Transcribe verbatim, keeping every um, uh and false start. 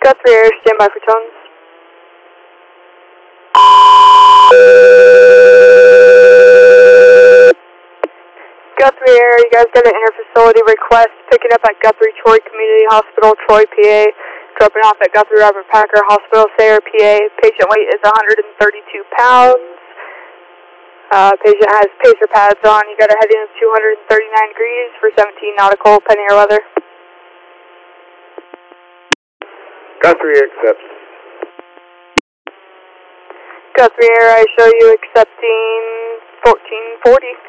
Guthrie Air, stand by for tones. Guthrie Air, you guys got an inter-facility request picking up at Guthrie Troy Community Hospital, Troy, P A. Dropping off at Guthrie Robert Packer Hospital, Sayre, P A. Patient weight is one hundred thirty-two pounds. Uh, patient has pacer pads on. You got a heading of two hundred thirty-nine degrees for seventeen nautical, penny air weather. Guthrie accepts. Guthrie Air, I show you accepting fourteen forty.